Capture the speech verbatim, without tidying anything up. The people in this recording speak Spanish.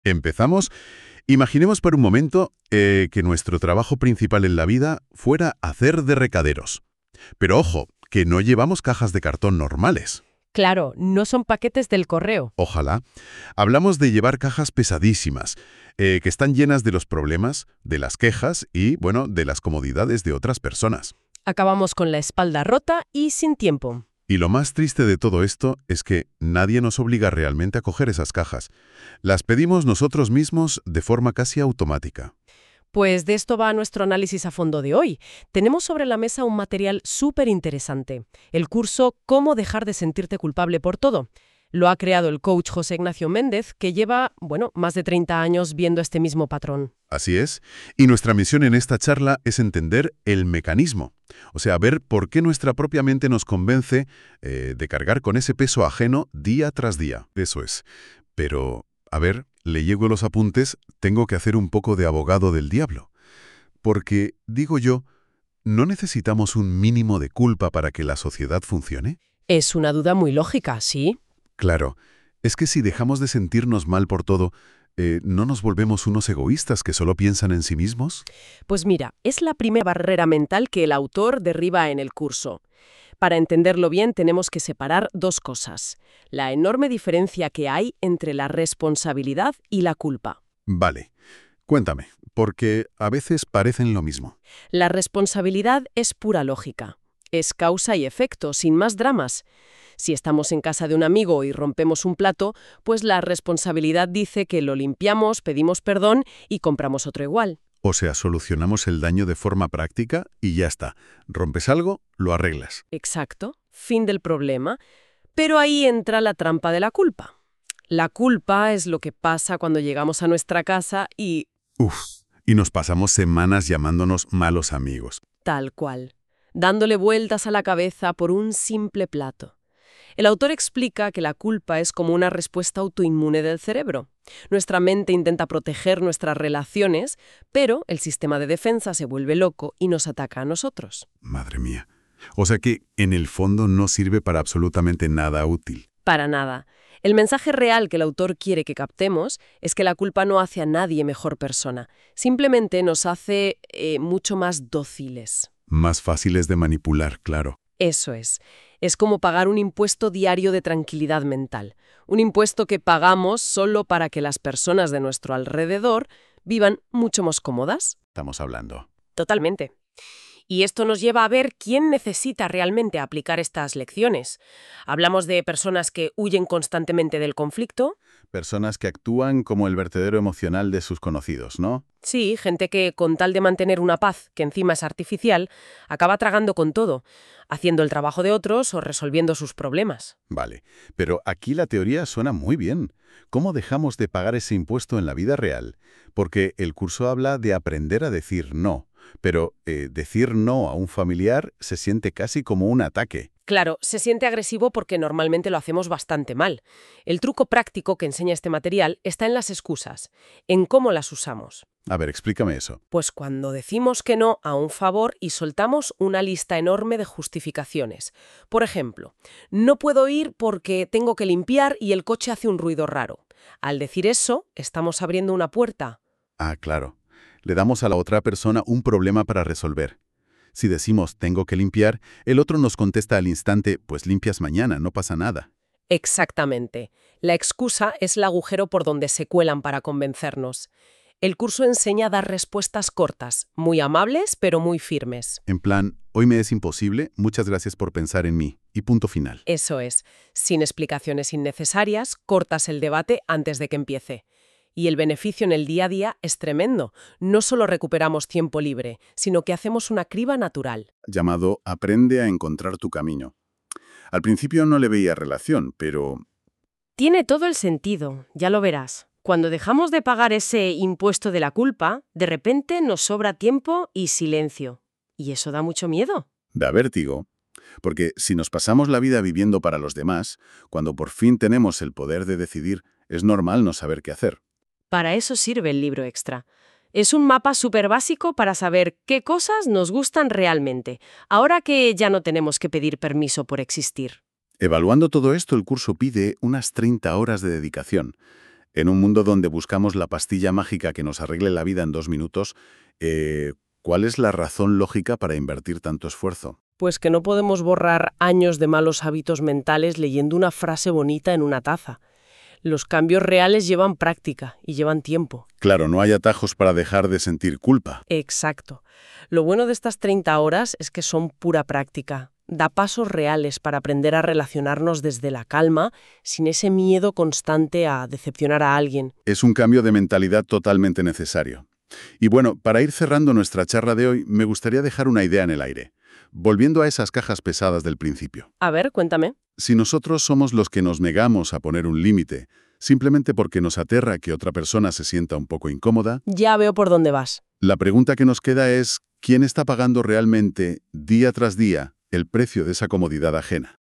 ¿Empezamos? Imaginemos por un momento eh, que nuestro trabajo principal en la vida fuera hacer de recaderos. Pero ojo, que no llevamos cajas de cartón normales. Claro, no son paquetes del correo. Ojalá. Hablamos de llevar cajas pesadísimas, eh, que están llenas de los problemas, de las quejas y, bueno, de las comodidades de otras personas. Acabamos con la espalda rota y sin tiempo. Y lo más triste de todo esto es que nadie nos obliga realmente a coger esas cajas. Las pedimos nosotros mismos de forma casi automática. Pues de esto va nuestro análisis a fondo de hoy. Tenemos sobre la mesa un material súper interesante, el curso Cómo dejar de sentirte culpable por todo. Lo ha creado el coach José Ignacio Méndez, que lleva, bueno, más de treinta años viendo este mismo patrón. Así es. Y nuestra misión en esta charla es entender el mecanismo. O sea, ver por qué nuestra propia mente nos convence eh, de cargar con ese peso ajeno día tras día. Eso es. Pero, a ver, le llego los apuntes, tengo que hacer un poco de abogado del diablo. Porque, digo yo, ¿no necesitamos un mínimo de culpa para que la sociedad funcione? Es una duda muy lógica, ¿sí? Claro. Es que si dejamos de sentirnos mal por todo, eh, ¿no nos volvemos unos egoístas que solo piensan en sí mismos? Pues mira, es la primera barrera mental que el autor derriba en el curso. Para entenderlo bien tenemos que separar dos cosas: la enorme diferencia que hay entre la responsabilidad y la culpa. Vale. Cuéntame, porque a veces parecen lo mismo. La responsabilidad es pura lógica. Es causa y efecto, sin más dramas. Si estamos en casa de un amigo y rompemos un plato, pues la responsabilidad dice que lo limpiamos, pedimos perdón y compramos otro igual. O sea, solucionamos el daño de forma práctica y ya está. Rompes algo, lo arreglas. Exacto, fin del problema. Pero ahí entra la trampa de la culpa. La culpa es lo que pasa cuando llegamos a nuestra casa y... Uf, y nos pasamos semanas llamándonos malos amigos. tal cual, dándole vueltas a la cabeza por un simple plato. El autor explica que la culpa es como una respuesta autoinmune del cerebro. Nuestra mente intenta proteger nuestras relaciones, pero el sistema de defensa se vuelve loco y nos ataca a nosotros. Madre mía. O sea que, en el fondo, no sirve para absolutamente nada útil. Para nada. El mensaje real que el autor quiere que captemos es que la culpa no hace a nadie mejor persona. Simplemente nos hace eh, mucho más dóciles. Más fáciles de manipular, claro. Eso es. Es como pagar un impuesto diario de tranquilidad mental. Un impuesto que pagamos solo para que las personas de nuestro alrededor vivan mucho más cómodas. Estamos hablando. Totalmente. Y esto nos lleva a ver quién necesita realmente aplicar estas lecciones. Hablamos de personas que huyen constantemente del conflicto. Personas que actúan como el vertedero emocional de sus conocidos, ¿no? Sí, gente que, con tal de mantener una paz que encima es artificial, acaba tragando con todo, haciendo el trabajo de otros o resolviendo sus problemas. Vale, pero aquí la teoría suena muy bien. ¿Cómo dejamos de pagar ese impuesto en la vida real? Porque el curso habla de aprender a decir no, pero eh, decir no a un familiar se siente casi como un ataque. Claro, se siente agresivo porque normalmente lo hacemos bastante mal. El truco práctico que enseña este material está en las excusas, en cómo las usamos. A ver, explícame eso. Pues cuando decimos que no a un favor y soltamos una lista enorme de justificaciones. Por ejemplo, no puedo ir porque tengo que limpiar y el coche hace un ruido raro. Al decir eso, estamos abriendo una puerta. Ah, claro. Le damos a la otra persona un problema para resolver. Si decimos tengo que limpiar, el otro nos contesta al instante, pues limpias mañana, no pasa nada. Exactamente. La excusa es el agujero por donde se cuelan para convencernos. El curso enseña a dar respuestas cortas, muy amables pero muy firmes. En plan, hoy me es imposible, muchas gracias por pensar en mí. Y punto final. Eso es, sin explicaciones innecesarias, cortas el debate antes de que empiece. Y el beneficio en el día a día es tremendo. No solo recuperamos tiempo libre, sino que hacemos una criba natural. Llamado Aprende a encontrar tu camino. Al principio no le veía relación, pero... Tiene todo el sentido, ya lo verás. Cuando dejamos de pagar ese impuesto de la culpa, de repente nos sobra tiempo y silencio. Y eso da mucho miedo. Da vértigo. Porque si nos pasamos la vida viviendo para los demás, cuando por fin tenemos el poder de decidir, es normal no saber qué hacer. Para eso sirve el libro extra. Es un mapa súper básico para saber qué cosas nos gustan realmente, ahora que ya no tenemos que pedir permiso por existir. Evaluando todo esto, el curso pide unas treinta horas de dedicación. En un mundo donde buscamos la pastilla mágica que nos arregle la vida en dos minutos, eh, ¿cuál es la razón lógica para invertir tanto esfuerzo? Pues que no podemos borrar años de malos hábitos mentales leyendo una frase bonita en una taza. Los cambios reales llevan práctica y llevan tiempo. Claro, no hay atajos para dejar de sentir culpa. Exacto. Lo bueno de estas treinta horas es que son pura práctica. Da pasos reales para aprender a relacionarnos desde la calma, sin ese miedo constante a decepcionar a alguien. Es un cambio de mentalidad totalmente necesario. Y bueno, para ir cerrando nuestra charla de hoy, me gustaría dejar una idea en el aire. Volviendo a esas cajas pesadas del principio. A ver, cuéntame. Si nosotros somos los que nos negamos a poner un límite, simplemente porque nos aterra que otra persona se sienta un poco incómoda, Ya veo por dónde vas. la pregunta que nos queda es, ¿quién está pagando realmente, día tras día, el precio de esa comodidad ajena?